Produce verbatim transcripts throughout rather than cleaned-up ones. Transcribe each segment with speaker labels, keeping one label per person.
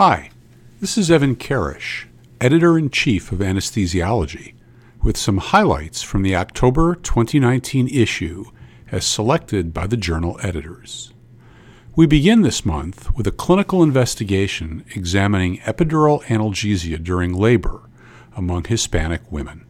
Speaker 1: Hi, this is Evan Karish, Editor-in-Chief of Anesthesiology, with some highlights from the October twenty nineteen issue as selected by the journal editors. We begin this month with a clinical investigation examining epidural analgesia during labor among Hispanic women.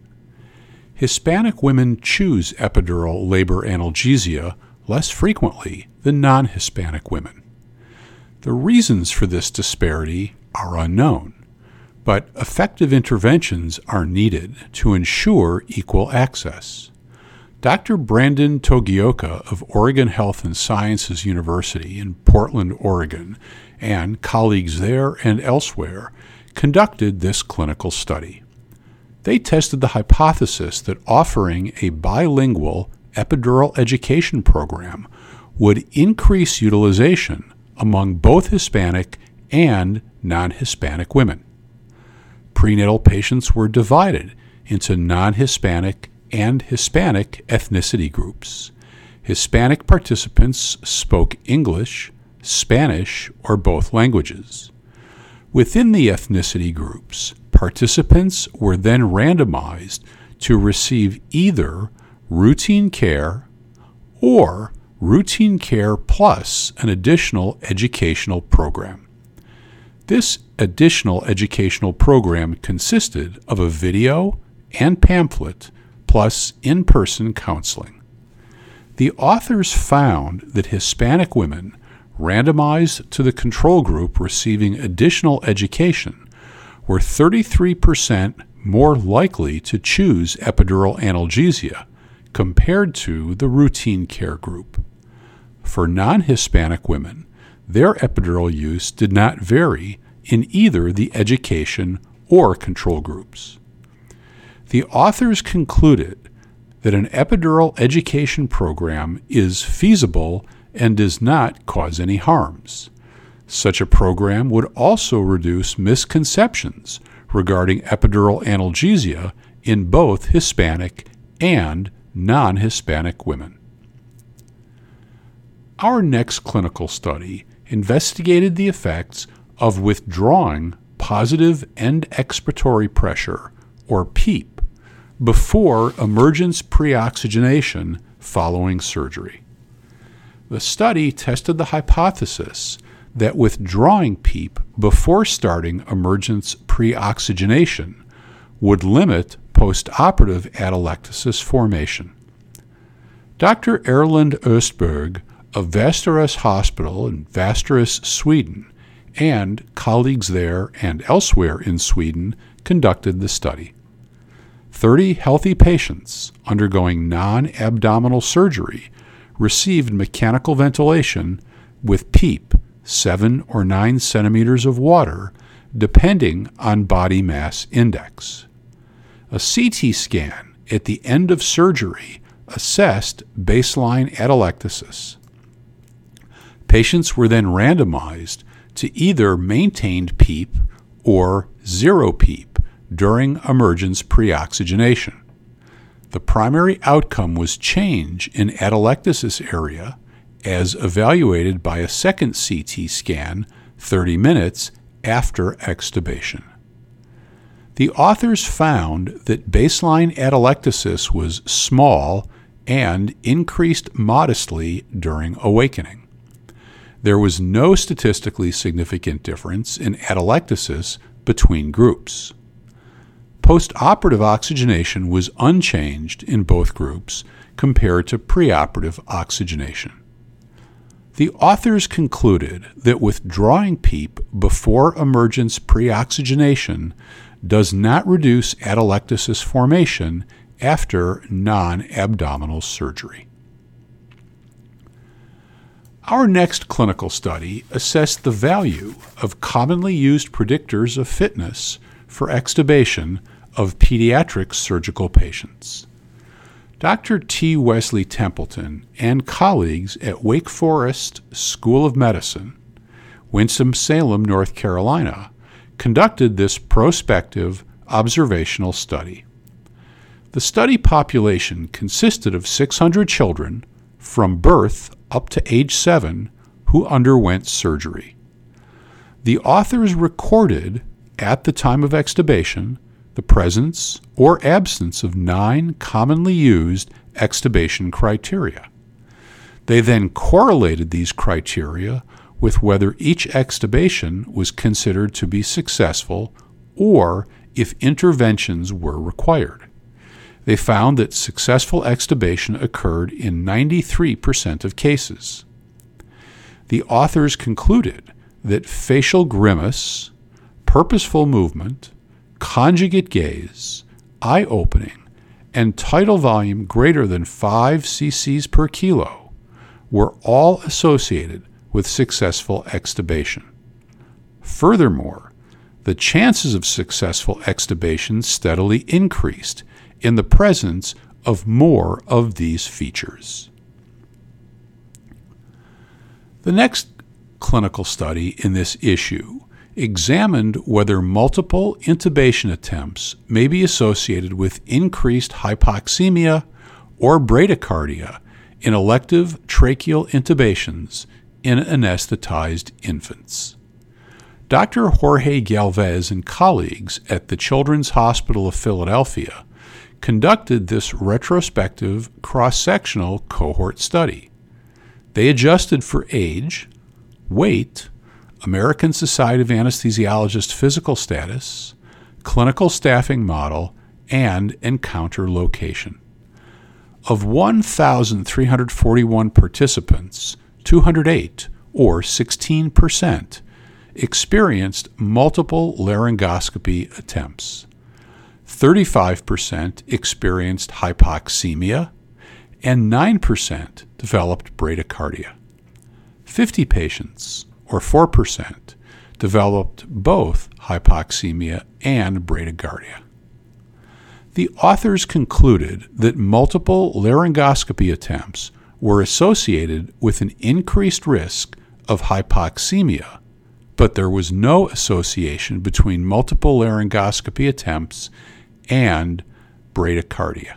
Speaker 1: Hispanic women choose epidural labor analgesia less frequently than non-Hispanic women. The reasons for this disparity are unknown, but effective interventions are needed to ensure equal access. Doctor Brandon Togioka of Oregon Health and Sciences University in Portland, Oregon, and colleagues there and elsewhere conducted this clinical study. They tested the hypothesis that offering a bilingual epidural education program would increase utilization among both Hispanic and non-Hispanic women. Prenatal patients were divided into non-Hispanic and Hispanic ethnicity groups. Hispanic participants spoke English, Spanish, or both languages. Within the ethnicity groups, participants were then randomized to receive either routine care or routine care plus an additional educational program. This additional educational program consisted of a video and pamphlet plus in-person counseling. The authors found that Hispanic women randomized to the control group receiving additional education were thirty-three percent more likely to choose epidural analgesia compared to the routine care group. For non-Hispanic women, their epidural use did not vary in either the education or control groups. The authors concluded that an epidural education program is feasible and does not cause any harms. Such a program would also reduce misconceptions regarding epidural analgesia in both Hispanic and non-Hispanic women. Our next clinical study investigated the effects of withdrawing positive end expiratory pressure, or PEEP, before emergence pre-oxygenation following surgery. The study tested the hypothesis that withdrawing PEEP before starting emergence pre-oxygenation would limit postoperative atelectasis formation. Doctor Erland Östberg of Västerås Hospital in Västerås, Sweden, and colleagues there and elsewhere in Sweden conducted the study. thirty healthy patients undergoing non-abdominal surgery received mechanical ventilation with PEEP, seven or nine centimeters of water, depending on body mass index. A C T scan at the end of surgery assessed baseline atelectasis. Patients were then randomized to either maintained PEEP or zero PEEP during emergence pre-oxygenation. The primary outcome was change in atelectasis area as evaluated by a second C T scan thirty minutes after extubation. The authors found that baseline atelectasis was small and increased modestly during awakening. There was no statistically significant difference in atelectasis between groups. Postoperative oxygenation was unchanged in both groups compared to preoperative oxygenation. The authors concluded that withdrawing PEEP before emergence pre-oxygenation does not reduce atelectasis formation after non-abdominal surgery. Our next clinical study assessed the value of commonly used predictors of fitness for extubation of pediatric surgical patients. Doctor T. Wesley Templeton and colleagues at Wake Forest School of Medicine, Winston-Salem, North Carolina, conducted this prospective observational study. The study population consisted of six hundred children from birth up to age seven who underwent surgery. The authors recorded, at the time of extubation, the presence or absence of nine commonly used extubation criteria. They then correlated these criteria with whether each extubation was considered to be successful or if interventions were required. They found that successful extubation occurred in ninety-three percent of cases. The authors concluded that facial grimace, purposeful movement, conjugate gaze, eye opening, and tidal volume greater than five cc's per kilo were all associated with successful extubation. Furthermore, the chances of successful extubation steadily increased in the presence of more of these features. The next clinical study in this issue examined whether multiple intubation attempts may be associated with increased hypoxemia or bradycardia in elective tracheal intubations in anesthetized infants. Doctor Jorge Galvez and colleagues at the Children's Hospital of Philadelphia conducted this retrospective cross-sectional cohort study. They adjusted for age, weight, American Society of Anesthesiologists physical status, clinical staffing model, and encounter location. Of one thousand three hundred forty-one participants, two hundred eight, or sixteen percent, experienced multiple laryngoscopy attempts. thirty-five percent experienced hypoxemia, and nine percent developed bradycardia. fifty patients, or four percent, developed both hypoxemia and bradycardia. The authors concluded that multiple laryngoscopy attempts were associated with an increased risk of hypoxemia, but there was no association between multiple laryngoscopy attempts and bradycardia.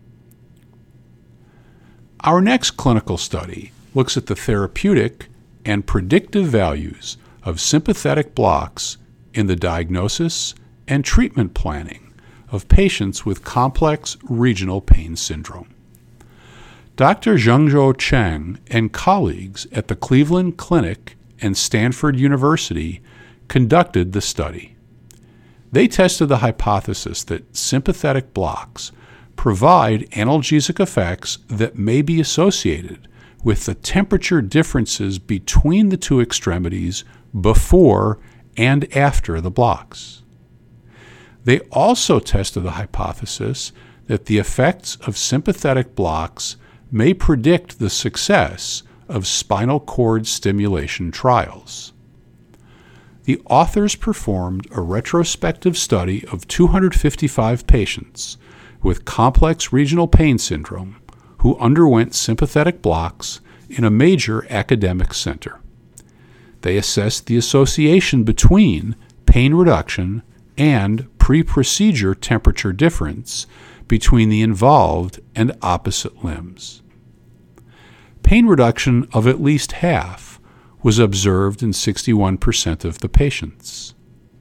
Speaker 1: Our next clinical study looks at the therapeutic and predictive values of sympathetic blocks in the diagnosis and treatment planning of patients with complex regional pain syndrome. Doctor Zhengzhou Cheng and colleagues at the Cleveland Clinic and Stanford University conducted the study. They tested the hypothesis that sympathetic blocks provide analgesic effects that may be associated with the temperature differences between the two extremities before and after the blocks. They also tested the hypothesis that the effects of sympathetic blocks may predict the success of spinal cord stimulation trials. The authors performed a retrospective study of two hundred fifty-five patients with complex regional pain syndrome who underwent sympathetic blocks in a major academic center. They assessed the association between pain reduction and pre-procedure temperature difference between the involved and opposite limbs. Pain reduction of at least half was observed in sixty-one percent of the patients.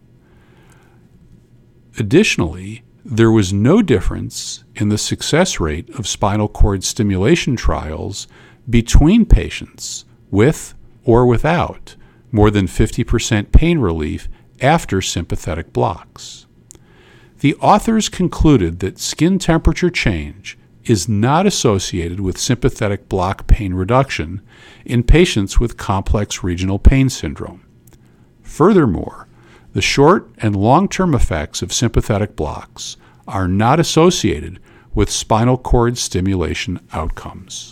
Speaker 1: Additionally, there was no difference in the success rate of spinal cord stimulation trials between patients with or without more than fifty percent pain relief after sympathetic blocks. The authors concluded that skin temperature change is not associated with sympathetic block pain reduction in patients with complex regional pain syndrome. Furthermore, the short and long-term effects of sympathetic blocks are not associated with spinal cord stimulation outcomes.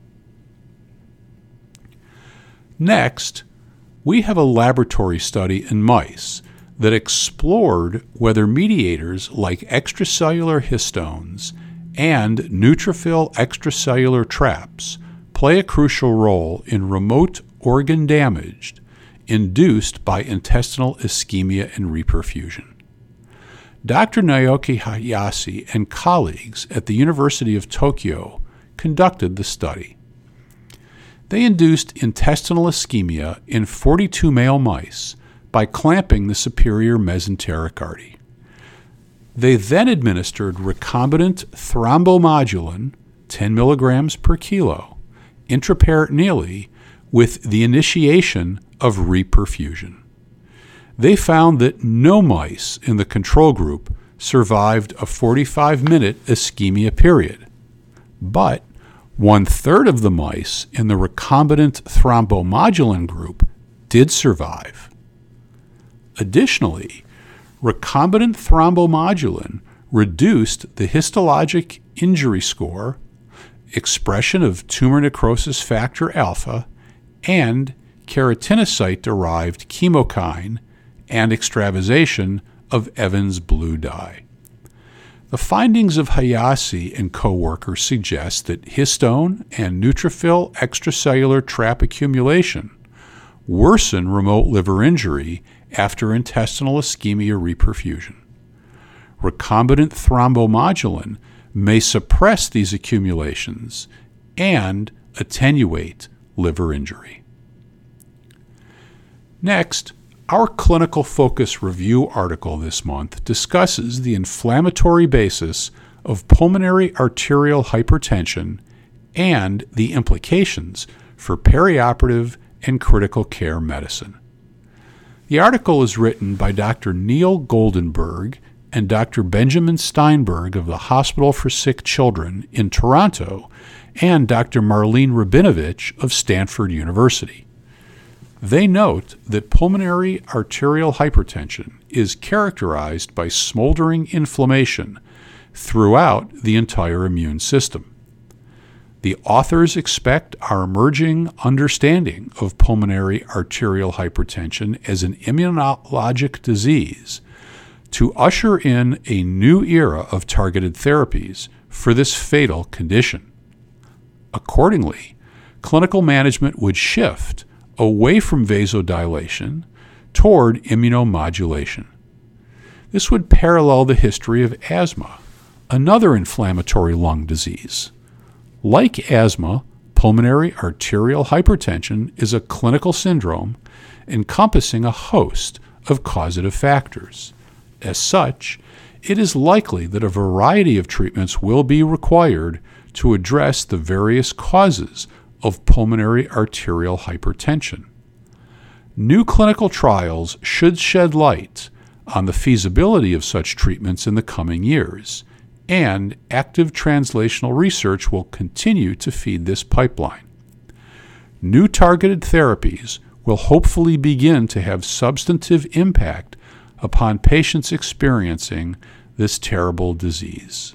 Speaker 1: Next, we have a laboratory study in mice that explored whether mediators like extracellular histones and neutrophil extracellular traps play a crucial role in remote organ damage induced by intestinal ischemia and reperfusion. Doctor Naoki Hayashi and colleagues at the University of Tokyo conducted the study. They induced intestinal ischemia in forty-two male mice by clamping the superior mesenteric artery. They then administered recombinant thrombomodulin, ten milligrams per kilo, intraperitoneally with the initiation of reperfusion. They found that no mice in the control group survived a forty-five minute ischemia period, but one-third of the mice in the recombinant thrombomodulin group did survive. Additionally, recombinant thrombomodulin reduced the histologic injury score, expression of tumor necrosis factor alpha, and keratinocyte-derived chemokine and extravasation of Evans blue dye. The findings of Hayashi and co-workers suggest that histone and neutrophil extracellular trap accumulation worsen remote liver injury after intestinal ischemia reperfusion. Recombinant thrombomodulin may suppress these accumulations and attenuate liver injury. Next, our clinical focus review article this month discusses the inflammatory basis of pulmonary arterial hypertension and the implications for perioperative and critical care medicine. The article is written by Doctor Neil Goldenberg and Doctor Benjamin Steinberg of the Hospital for Sick Children in Toronto and Doctor Marlene Rabinovich of Stanford University. They note that pulmonary arterial hypertension is characterized by smoldering inflammation throughout the entire immune system. The authors expect our emerging understanding of pulmonary arterial hypertension as an immunologic disease to usher in a new era of targeted therapies for this fatal condition. Accordingly, clinical management would shift away from vasodilation toward immunomodulation. This would parallel the history of asthma, another inflammatory lung disease. Like asthma, pulmonary arterial hypertension is a clinical syndrome encompassing a host of causative factors. As such, it is likely that a variety of treatments will be required to address the various causes of pulmonary arterial hypertension. New clinical trials should shed light on the feasibility of such treatments in the coming years, and active translational research will continue to feed this pipeline. New targeted therapies will hopefully begin to have substantive impact upon patients experiencing this terrible disease.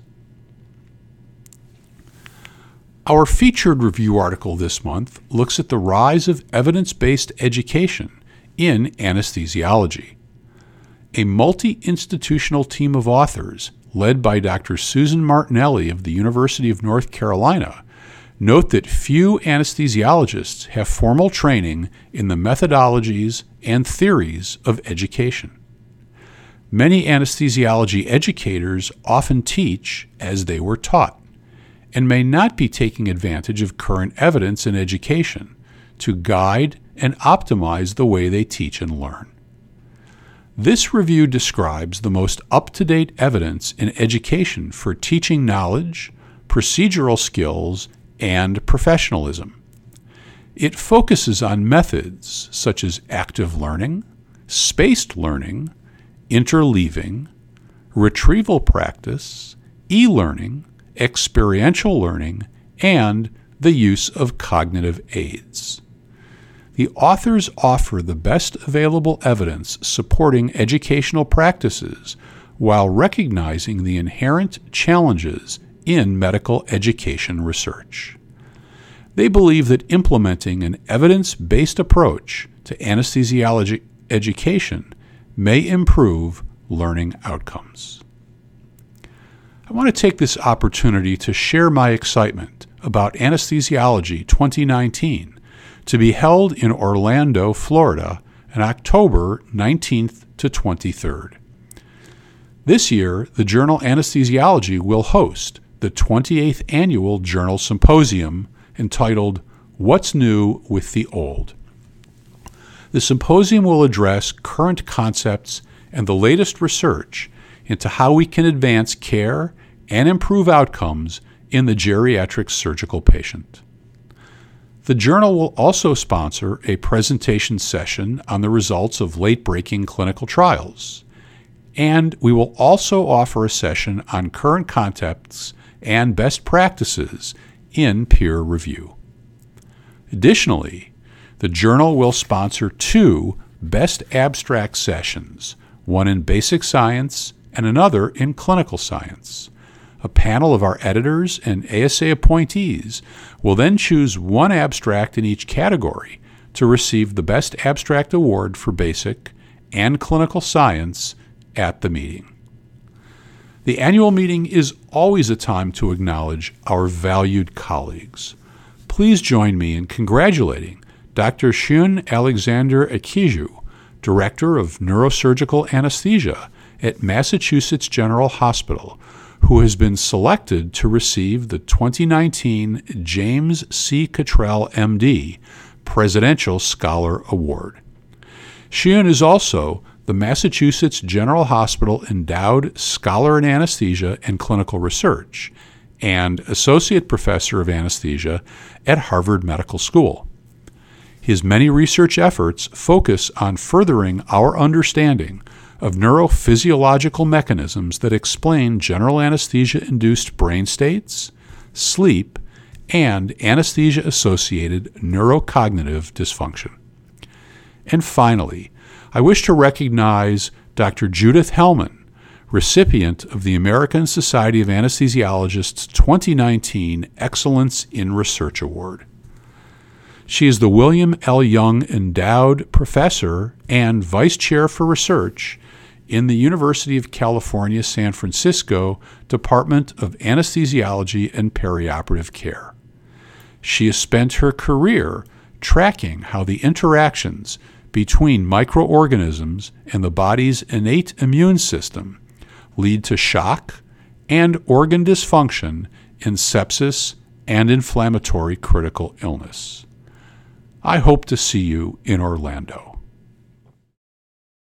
Speaker 1: Our featured review article this month looks at the rise of evidence-based education in anesthesiology. A multi-institutional team of authors, led by Doctor Susan Martinelli of the University of North Carolina, note that few anesthesiologists have formal training in the methodologies and theories of education. Many anesthesiology educators often teach as they were taught, and may not be taking advantage of current evidence in education to guide and optimize the way they teach and learn. This review describes the most up-to-date evidence in education for teaching knowledge, procedural skills, and professionalism. It focuses on methods such as active learning, spaced learning, interleaving, retrieval practice, e-learning, experiential learning, and the use of cognitive aids. The authors offer the best available evidence supporting educational practices while recognizing the inherent challenges in medical education research. They believe that implementing an evidence-based approach to anesthesiology education may improve learning outcomes. I want to take this opportunity to share my excitement about Anesthesiology twenty nineteen, to be held in Orlando, Florida, on October nineteenth to twenty-third. This year, the journal Anesthesiology will host the twenty-eighth Annual Journal Symposium entitled What's New with the Old? The symposium will address current concepts and the latest research into how we can advance care and improve outcomes in the geriatric surgical patient. The journal will also sponsor a presentation session on the results of late-breaking clinical trials, and we will also offer a session on current concepts and best practices in peer review. Additionally, the journal will sponsor two best abstract sessions, one in basic science and another in clinical science. A panel of our editors and A S A appointees will then choose one abstract in each category to receive the Best Abstract Award for basic and clinical science at the meeting. The annual meeting is always a time to acknowledge our valued colleagues. Please join me in congratulating Doctor Shun Alexander Akiju, Director of Neurosurgical Anesthesia at Massachusetts General Hospital, who has been selected to receive the twenty nineteen James C. Cottrell, M D, Presidential Scholar Award. Shun is also the Massachusetts General Hospital Endowed Scholar in Anesthesia and Clinical Research and Associate Professor of Anesthesia at Harvard Medical School. His many research efforts focus on furthering our understanding of neurophysiological mechanisms that explain general anesthesia-induced brain states, sleep, and anesthesia-associated neurocognitive dysfunction. And finally, I wish to recognize Doctor Judith Hellman, recipient of the American Society of Anesthesiologists twenty nineteen Excellence in Research Award. She is the William L. Young Endowed Professor and Vice Chair for Research in the University of California, San Francisco Department of Anesthesiology and Perioperative Care. She has spent her career tracking how the interactions between microorganisms and the body's innate immune system lead to shock and organ dysfunction in sepsis and inflammatory critical illness. I hope to see you in Orlando.